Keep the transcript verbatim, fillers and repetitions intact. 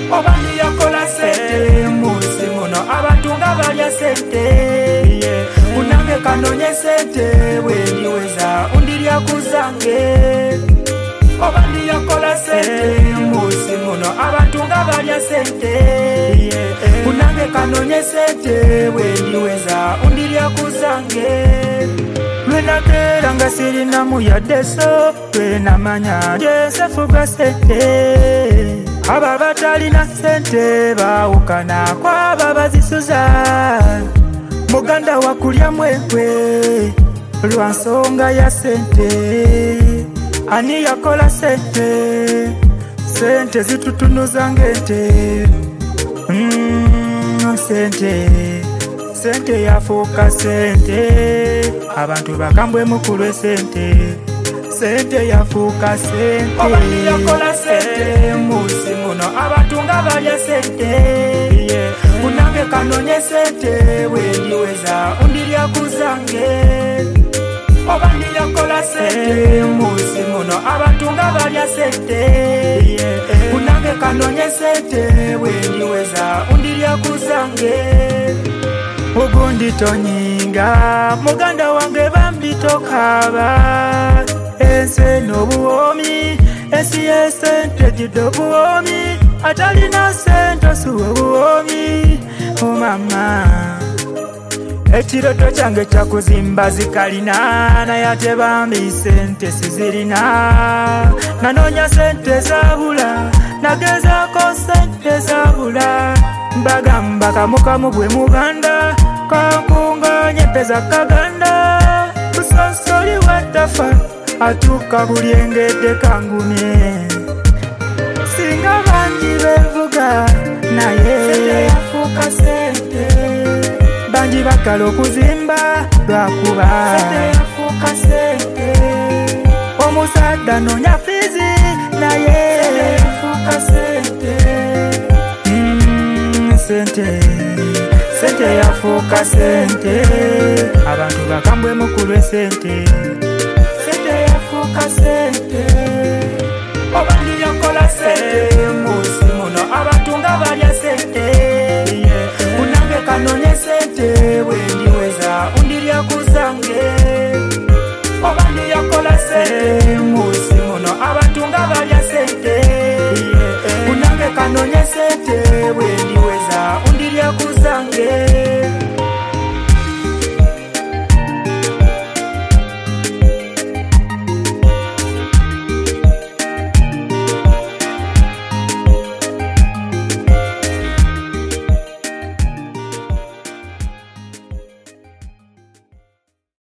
oba ndiyakola sente munsi muno abantu nga balya sente munange kanonye sente bwendiweza undirya kuzange oba ndiyakola sente munsi muno abantu nga balya sente munange kanonye sente bwendiweza undirya kuzange lwenakera nga sirinamu yaddeso lwenamanya lyensefuga sente aba batalina sente bawukana kwaba bazisuza muganda wakulya mwekwe lwa nsonga ya sente ani yakola sente sente zitutunuza ngente mm, sente sente yafuuka sente abantu bakambwe mukulwe sente sente yafuuka sente oba ndiyakola sente munsi muno abantu nga balya sente munange kanonye sente bwendiweza undirya kuzange oba ndiyakola sente munsi muno abantu nga balya sente munange kanonye sente bwendiweza undirya kuzange ugundi tonyinga muganda wange bambi tokaba ense n'obuwomi ensi y'esente jidde obuwomi atalina sente osuwa obuwomi omama ekiroto kyange kyakuzimba zikalina naye ate bambi sente sizirina nanoonya sente zabula nagezaako sente zabula mbagamba kamukamu bwe muganda kankunganye peza kaganda busonsoli watafa atuka bulyengedde kangumye singa bangi bevuga naye yafuuka sente bangi bakala okuzimba lwakuba yafuuka sente omusadda noonya fizi naye yafuuka sente mm, sente sente yafuuka sente abantu bakambwe mukulwe sente sente oba ndiyakola sente munsi muno abantu nga balya sente munange kanonye sente bwendiweza undirya kuzange oba ndiyakola sente